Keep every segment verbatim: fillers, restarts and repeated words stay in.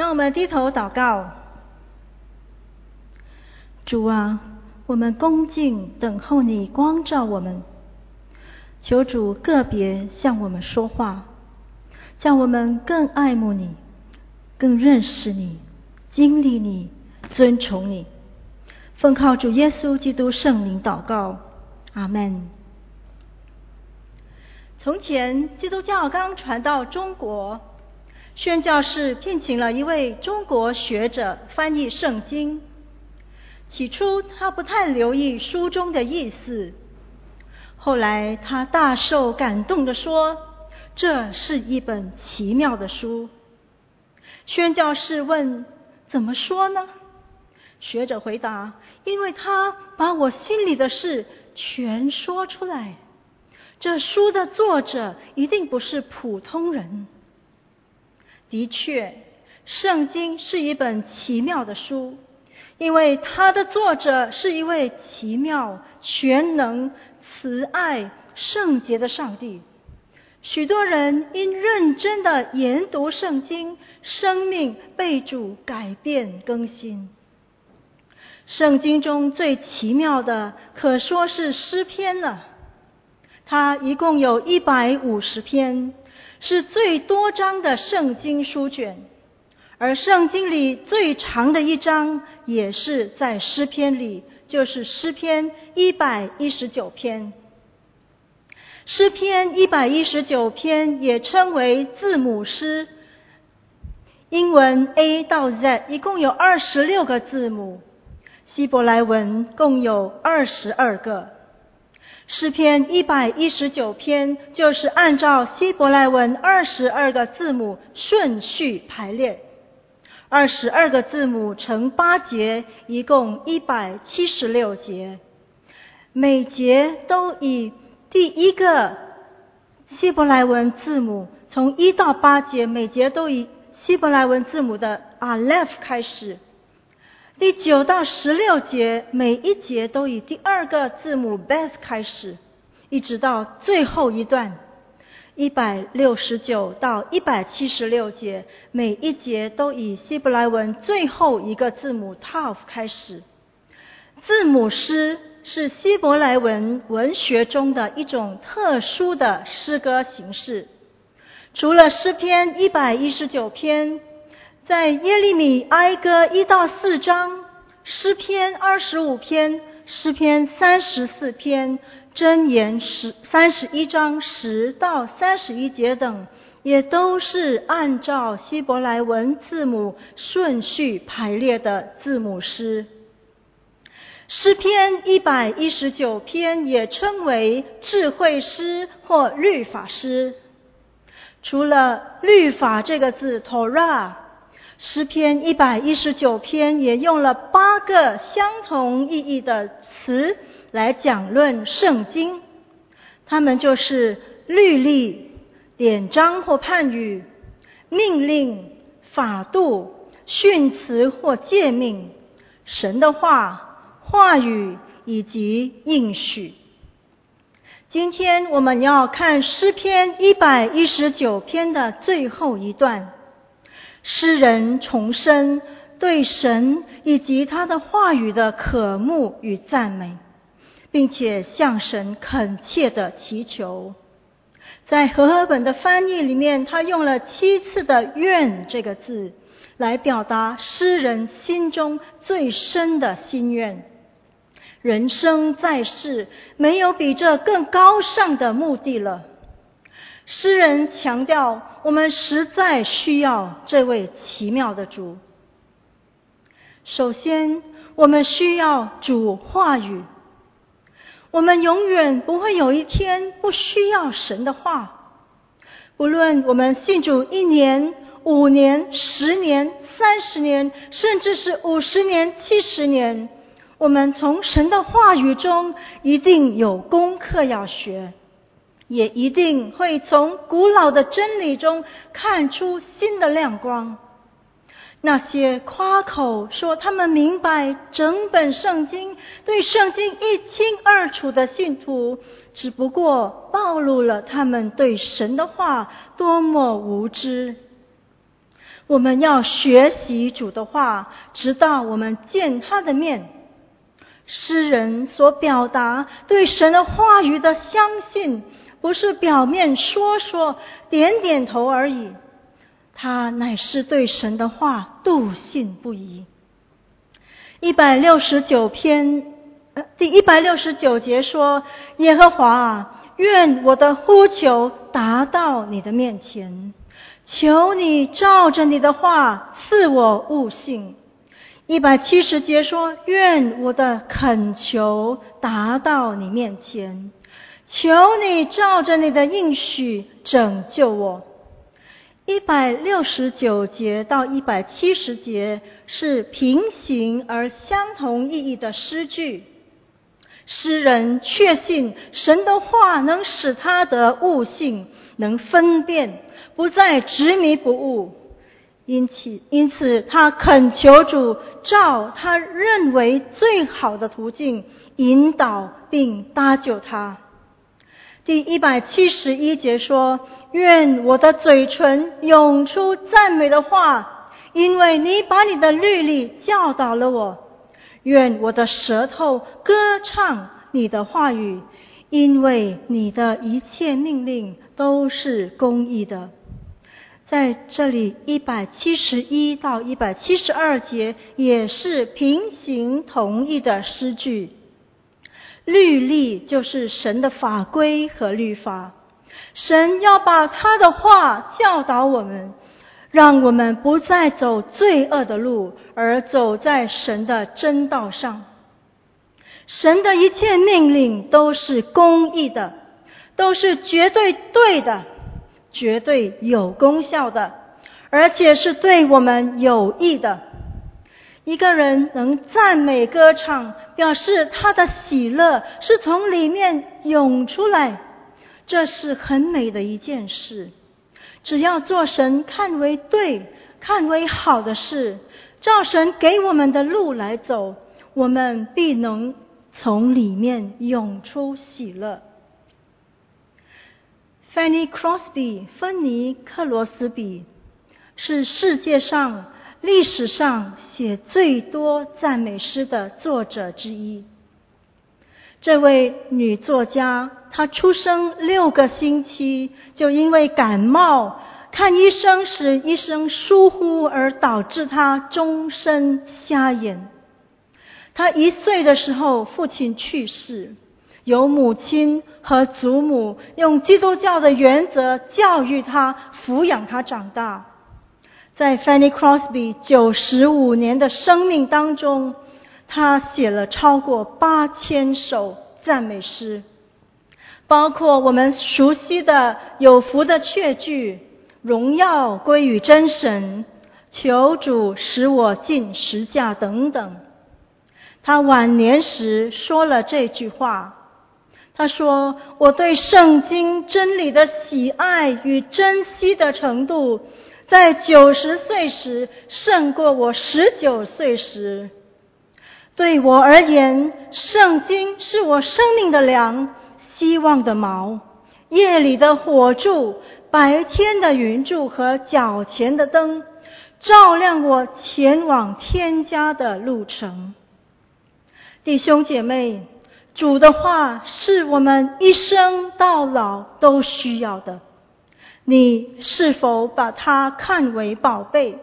让我们低头祷告。主啊，我们恭敬等候你光照我们，求主个别向我们说话，叫我们更爱慕你，更认识你，经历你，尊崇你。奉靠主耶稣基督圣名祷告，阿们。从前基督教刚传到中国，宣教士聘请了一位中国学者翻译圣经。起初他不太留意书中的意思，后来他大受感动地说，这是一本奇妙的书。宣教士问，怎么说呢？学者回答，因为他把我心里的事全说出来。这书的作者一定不是普通人。的确，圣经是一本奇妙的书，因为它的作者是一位奇妙、全能、慈爱、圣洁的上帝。许多人因认真的研读圣经，生命被主改变更新。圣经中最奇妙的可说是诗篇了，它一共有一百五十篇，是最多章的圣经书卷，而圣经里最长的一章也是在诗篇里，就是诗篇一百一十九篇。诗篇一百一十九篇也称为字母诗，英文 A 到 Z 一共有二十六个字母，希伯来文共有二十二个。诗篇一百一十九篇就是按照希伯来文二十二个字母顺序排列，二十二个字母乘八节，一共一百七十六节，每节都以第一个希伯来文字母，从一到八节每节都以希伯来文字母的 Aleph 开始，第九到十六节每一节都以第二个字母 Beth 开始，一直到最后一段一百六十九到一百七十六节，每一节都以希伯来文最后一个字母 Tav 开始。字母诗是希伯来文文学中的一种特殊的诗歌形式。除了诗篇一百一十九篇，在耶利米哀歌一到四章，诗篇二十五篇，诗篇三十四篇，箴言三十一章十到三十一节等，也都是按照希伯来文字母顺序排列的字母诗。诗篇一百一十九篇也称为智慧诗或律法诗。除了律法这个字 Torah， 诗篇一百一十九篇也用了八个相同意义的词来讲论圣经，它们就是律例、典章或判语、命令、法度、训词或诫命、神的话、话语以及应许。今天我们要看诗篇一百一十九篇的最后一段，诗人重申对神以及他的话语的渴慕与赞美，并且向神恳切的祈求。在和合本的翻译里面，他用了七次的愿这个字来表达诗人心中最深的心愿。人生在世，没有比这更高尚的目的了。诗人强调，我们实在需要这位奇妙的主。首先，我们需要主话语。我们永远不会有一天不需要神的话。不论我们信主一年、五年、十年、三十年，甚至是五十年、七十年，我们从神的话语中一定有功课要学，也一定会从古老的真理中看出新的亮光。那些夸口说他们明白整本圣经，对圣经一清二楚的信徒，只不过暴露了他们对神的话多么无知。 我们要学习主的话，直到我们见他的面。诗人所表达对神的话语的相信，不是表面说说点点头而已，他乃是对神的话笃信不疑。一百六十九篇、呃、第一百六十九节说，耶和华啊，愿我的呼求达到你的面前，求你照着你的话赐我悟性。一百七十节说，愿我的恳求达到你面前，求你照着你的应许拯救我。一百六十九节到一百七十节是平行而相同意义的诗句。诗人确信神的话能使他得悟性，能分辨，不再执迷不悟。因此，因此他恳求主照他认为最好的途径引导并搭救他。第一百七十一节说，愿我的嘴唇涌出赞美的话，因为你把你的律例教导了我。愿我的舌头歌唱你的话语，因为你的一切命令都是公义的。在这里一百七十一到一百七十二节也是平行同义的诗句。律例就是神的法规和律法，神要把他的话教导我们，让我们不再走罪恶的路，而走在神的真道上。神的一切命令都是公义的，都是绝对对的，绝对有功效的，而且是对我们有益的。一个人能赞美歌唱，表示他的喜乐是从里面涌出来，这是很美的一件事。只要做神看为对、看为好的事，照神给我们的路来走，我们必能从里面涌出喜乐。Fanny Crosby 芬尼克罗斯比是世界上历史上写最多赞美诗的作者之一。这位女作家，她出生六个星期就因为感冒，看医生时医生疏忽而导致她终身瞎眼。她一岁的时候，父亲去世，由母亲和祖母用基督教的原则教育她、抚养她长大。在 Fanny Crosby 九十五年的生命当中，他写了超过八千首赞美诗，包括我们熟悉的有福的确句，荣耀归于真神，求主使我进十架等等。他晚年时说了这句话，他说，我对圣经真理的喜爱与珍惜的程度，在九十岁时胜过我十九岁时。对我而言，圣经是我生命的粮，希望的锚，夜里的火柱，白天的云柱和脚前的灯，照亮我前往天家的路程。弟兄姐妹，主的话是我们一生到老都需要的，你是否把它看为宝贝？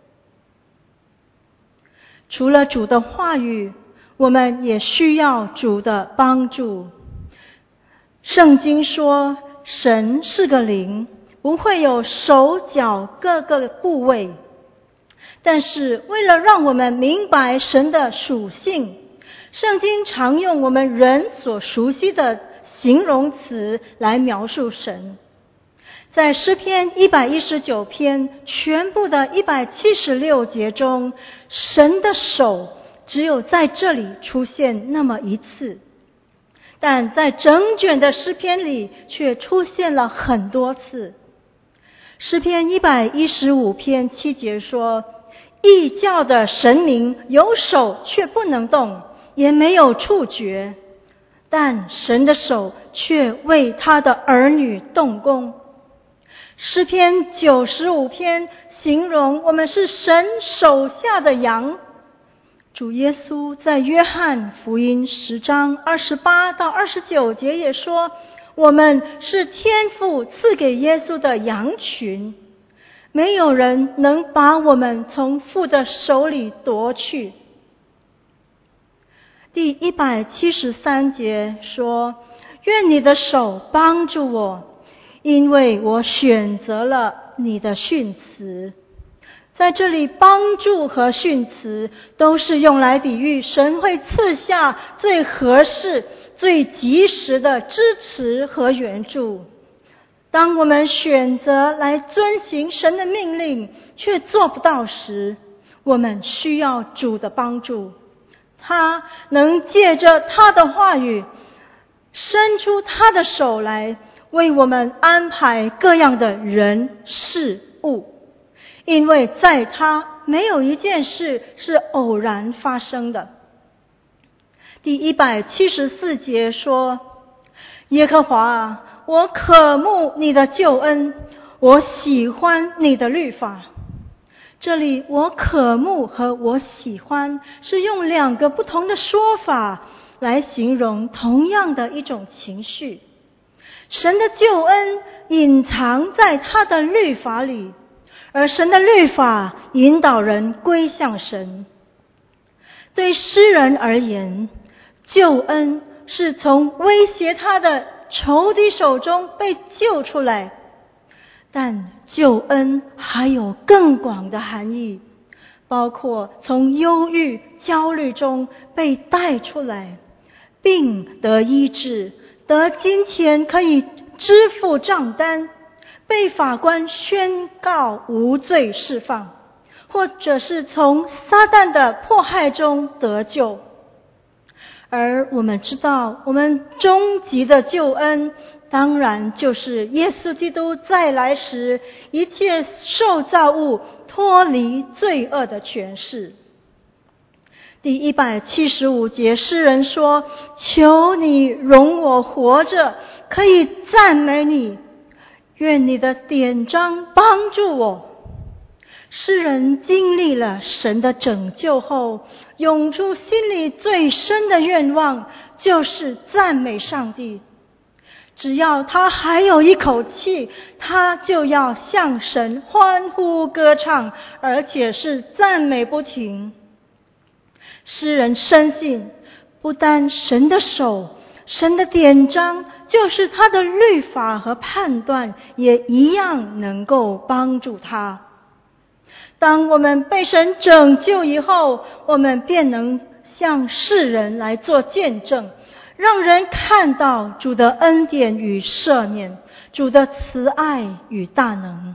除了主的话语，我们也需要主的帮助。圣经说，神是个灵，不会有手脚各个部位。但是为了让我们明白神的属性，圣经常用我们人所熟悉的形容词来描述神。在诗篇一百一十九篇全部的一百七十六节中，神的手只有在这里出现那么一次，但在整卷的诗篇里却出现了很多次。诗篇一百一十五篇七节说，异教的神明有手却不能动，也没有触觉，但神的手却为他的儿女动工。 诗篇九十五篇形容我们是神手下的羊。主耶稣在约翰福音十章二十八到二十九节也说，我们是天父赐给耶稣的羊群，没有人能把我们从父的手里夺去。第一百七十三节说，愿你的手帮助我，因为我选择了你的训词。在这里，帮助和训词都是用来比喻神会赐下最合适、最及时的支持和援助。当我们选择来遵行神的命令，却做不到时，我们需要主的帮助。他能借着他的话语，伸出他的手来，为我们安排各样的人事物。因为在他没有一件事是偶然发生的。第一百七十四节说，耶和华啊，我渴慕你的救恩，我喜欢你的律法。这里我渴慕和我喜欢是用两个不同的说法来形容同样的一种情绪。神的救恩隐藏在他的律法里，而神的律法引导人归向神。对诗人而言，救恩是从威胁他的仇敌手中被救出来，但救恩还有更广的含义，包括从忧郁、焦虑中被带出来，病得医治，得金钱可以支付账单，被法官宣告无罪释放，或者是从撒旦的迫害中得救。而我们知道，我们终极的救恩当然就是耶稣基督再来时，一切受造物脱离罪恶的权势。第一百七十五节，诗人说，求你容我活着，可以赞美你，愿你的典章帮助我。诗人经历了神的拯救后，涌出心里最深的愿望就是赞美上帝。只要他还有一口气，他就要向神欢呼歌唱，而且是赞美不停。诗人深信，不单神的手、神的典章，就是他的律法和判断，也一样能够帮助他。当我们被神拯救以后，我们便能向世人来做见证，让人看到主的恩典与赦免，主的慈爱与大能。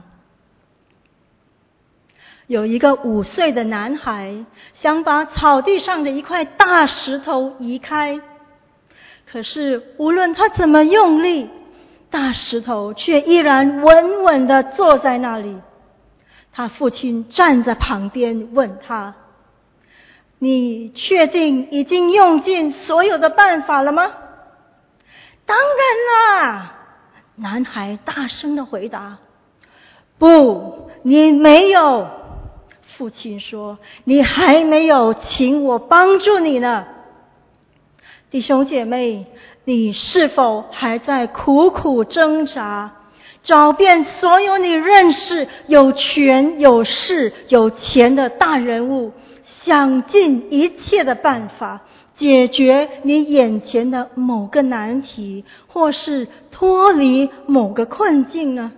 有一个五岁的男孩想把草地上的一块大石头移开，可是无论他怎么用力，大石头却依然稳稳地坐在那里。他父亲站在旁边问他，你确定已经用尽所有的办法了吗？当然啦，男孩大声地回答。不，你没有。父亲说，你还没有请我帮助你呢。弟兄姐妹，你是否还在苦苦挣扎，找遍所有你认识有权有势有钱的大人物，想尽一切的办法解决你眼前的某个难题，或是脱离某个困境呢？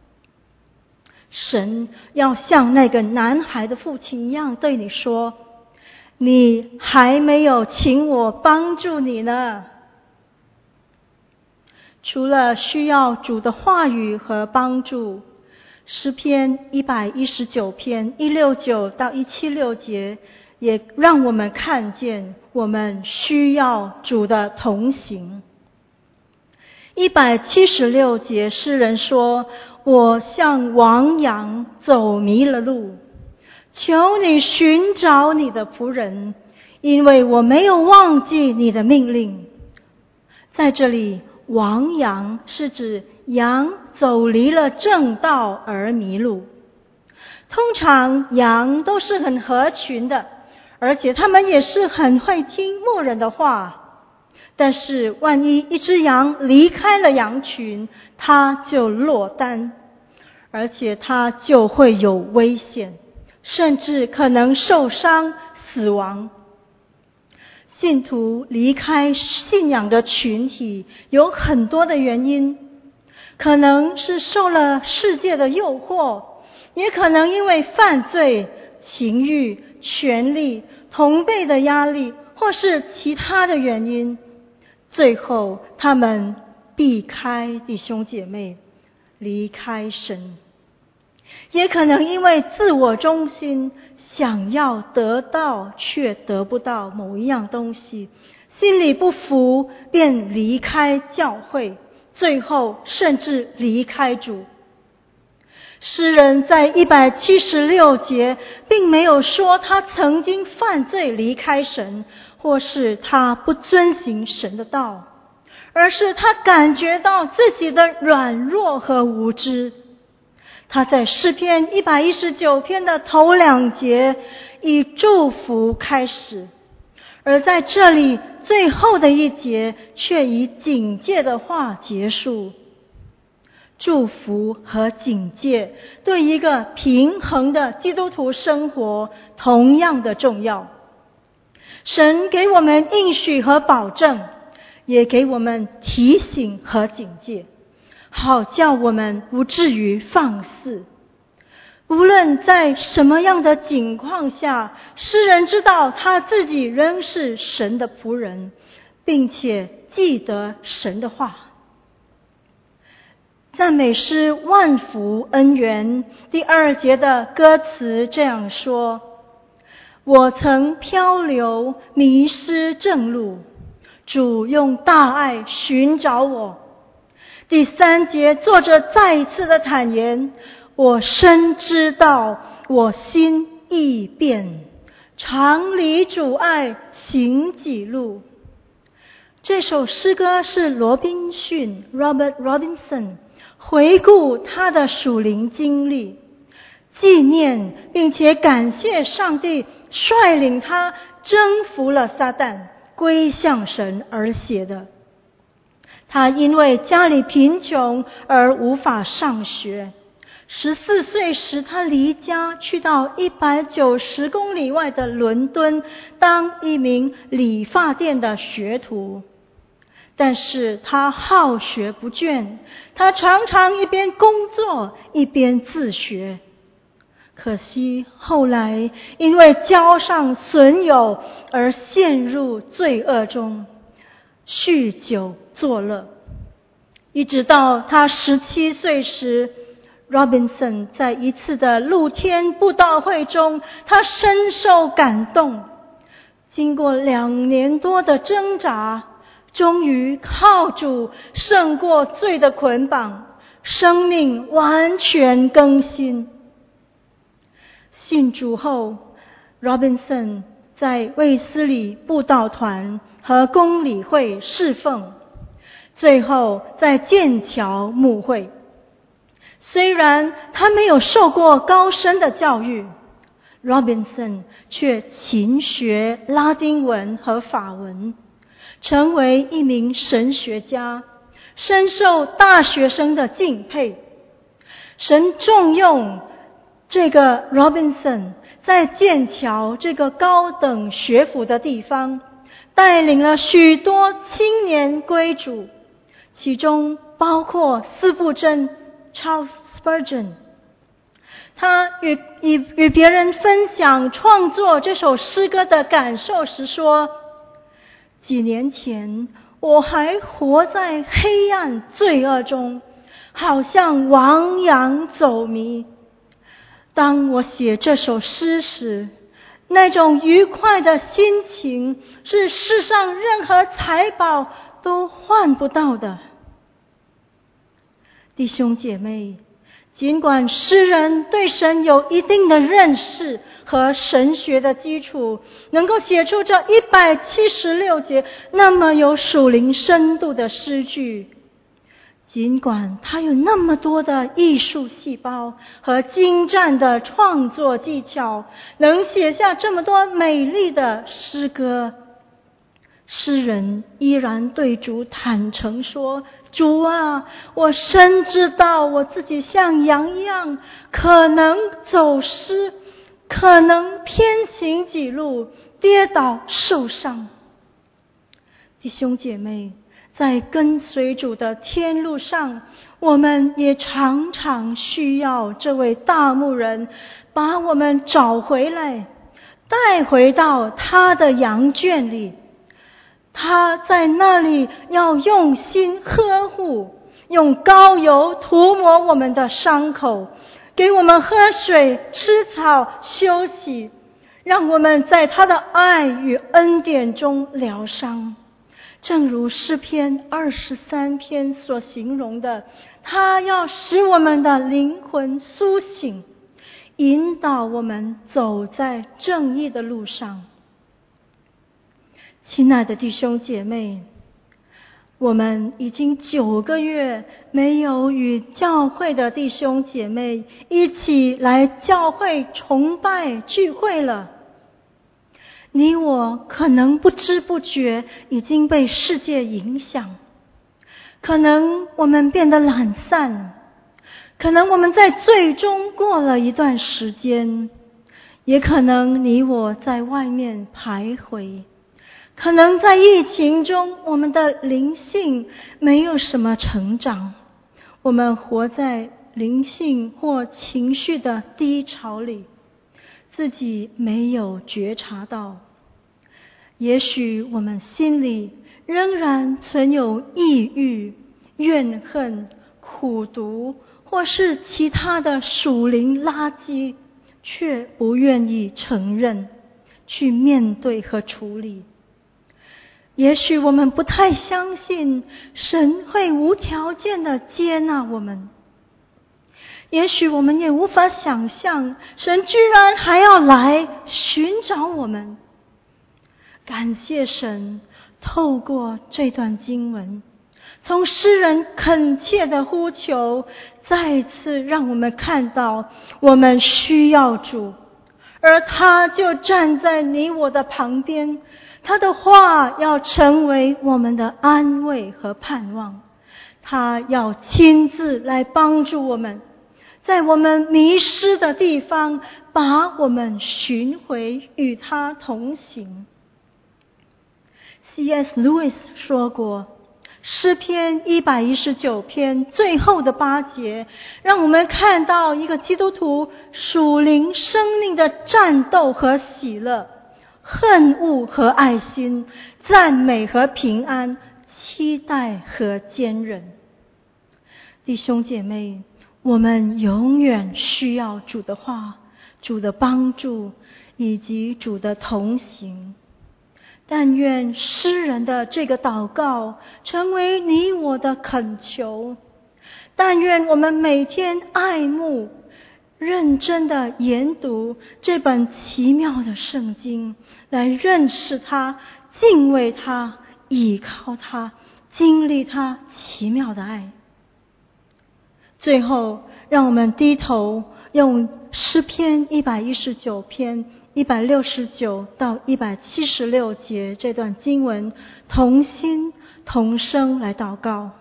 神要像那个男孩的父亲一样对你说，你还没有请我帮助你呢。除了需要主的话语和帮助，诗篇一百一十九篇一百六十九到一百七十六节也让我们看见我们需要主的同行。一百七十六节，诗人说，我像亡羊走迷了路，求你寻找你的仆人，因为我没有忘记你的命令。在这里， 亡羊是指羊走离了正道而迷路。通常羊都是很合群的，而且它们也是很会听牧人的话。但是万一一只羊离开了羊群，它就落单，而且它就会有危险，甚至可能受伤死亡。信徒离开信仰的群体有很多的原因，可能是受了世界的诱惑，也可能因为犯罪、情欲、权力、同辈的压力，或是其他的原因。最后他们避开弟兄姐妹，离开神。也可能因为自我中心，想要得到却得不到某一样东西，心里不服，便离开教会，最后甚至离开主。诗人在一百七十六节并没有说他曾经犯罪离开神，或是他不遵行神的道，而是他感觉到自己的软弱和无知。他在诗篇一百一十九篇的头两节以祝福开始，而在这里最后的一节却以警戒的话结束。祝福和警戒对一个平衡的基督徒生活同样的重要。神给我们应许和保证，也给我们提醒和警戒，好叫我们不至于放肆。无论在什么样的境况下，诗人知道他自己仍是神的仆人，并且记得神的话。赞美诗万福恩源第二节的歌词这样说：我曾漂流迷失正路，主用大爱寻找我。第三节作者再一次的坦言，我深知道，我心易变，常离主爱行己路。这首诗歌是罗宾逊 Robert Robinson 回顾他的属灵经历，纪念并且感谢上帝率领他征服了撒旦，归向神而写的。他因为家里贫穷而无法上学，十四岁时他离家去到一百九十公里外的伦敦当一名理发店的学徒。但是他好学不倦，他常常一边工作一边自学。可惜后来因为交上损友而陷入罪恶中，酗酒作乐。一直到他十七岁时， Robinson 在一次的露天布道会中，他深受感动。经过两年多的挣扎，终于靠主胜过罪的捆绑，生命完全更新。信主后， Robinson 在卫斯理布道团和公理会侍奉，最后在剑桥牧会。虽然他没有受过高深的教育， Robinson 却勤学拉丁文和法文，成为一名神学家，深受大学生的敬佩。神重用这个 Robinson 在剑桥这个高等学府的地方，带领了许多青年归主，其中包括司布真 Charles Spurgeon。 他与与与别人分享创作这首诗歌的感受时说，几年前我还活在黑暗罪恶中，好像亡羊走迷。当我写这首诗时，那种愉快的心情是世上任何财宝都换不到的。弟兄姐妹，尽管诗人对神有一定的认识和神学的基础，能够写出这一百七十六节那么有属灵深度的诗句， 尽管他有那么多的艺术细胞和精湛的创作技巧，能写下这么多美丽的诗歌，诗人依然对主坦诚说：主啊，我深知道我自己像羊一样，可能走失，可能偏行己路，跌倒受伤。弟兄姐妹，在跟随主的天路上，我们也常常需要这位大牧人把我们找回来，带回到他的羊圈里。他在那里要用心呵护，用膏油涂抹我们的伤口，给我们喝水、吃草、休息，让我们在他的爱与恩典中疗伤。正如诗篇二十三篇所形容的，他要使我们的灵魂苏醒，引导我们走在正义的路上。亲爱的弟兄姐妹，我们已经九个月没有与教会的弟兄姐妹一起来教会崇拜聚会了。你我可能不知不觉已经被世界影响，可能我们变得懒散，可能我们在罪中过了一段时间，也可能你我在外面徘徊，可能在疫情中我们的灵性没有什么成长，我们活在灵性或情绪的低潮里，自己没有觉察到。也许我们心里仍然存有抑郁、怨恨、苦毒，或是其他的属灵垃圾，却不愿意承认，去面对和处理。也许我们不太相信神会无条件的接纳我们，也许我们也无法想象神居然还要来寻找我们。感谢神，透过这段经文，从诗人恳切的呼求，再次让我们看到我们需要主，而他就站在你我的旁边，他的话要成为我们的安慰和盼望，他要亲自来帮助我们，在我们迷失的地方把我们寻回，与他同行。C S Lewis 说过，诗篇一百一十九篇最后的八节，让我们看到一个基督徒属灵生命的战斗和喜乐，恨恶和爱心，赞美和平安，期待和坚韧。弟兄姐妹，我们永远需要主的话、主的帮助以及主的同行。但愿诗人的这个祷告成为你我的恳求，但愿我们每天爱慕、认真的研读这本奇妙的圣经，来认识它、敬畏它、倚靠它、经历它奇妙的爱。最后，让我们低头用诗篇一百一十九篇一百六十九到一百七十六节这段经文，同心同声来祷告。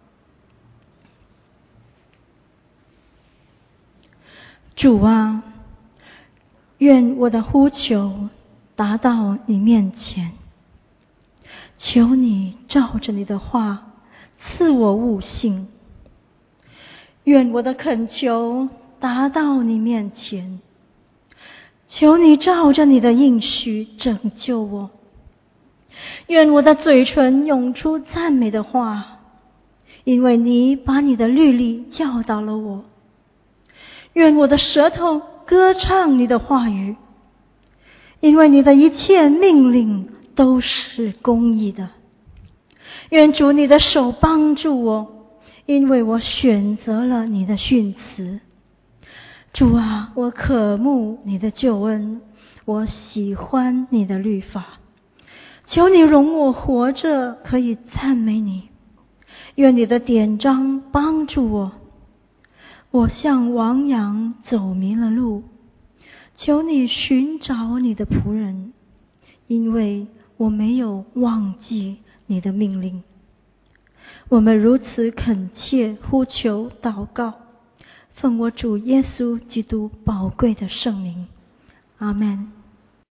主啊，愿我的呼求达到你面前，求你照着你的话赐我悟性。愿我的恳求达到你面前，求你照着你的应许拯救我。愿我的嘴唇涌出赞美的话，因为你把你的律例教导了我。愿我的舌头歌唱你的话语，因为你的一切命令都是公义的。愿主你的手帮助我，因为我选择了你的训词。主啊，我渴慕你的救恩，我喜欢你的律法。求你容我活着可以赞美你， 愿你的典章帮助我。我像亡羊走迷了路，求你寻找你的仆人，因为我没有忘记你的命令。我们如此恳切呼求祷告，奉我主耶稣基督宝贵的圣名，阿们。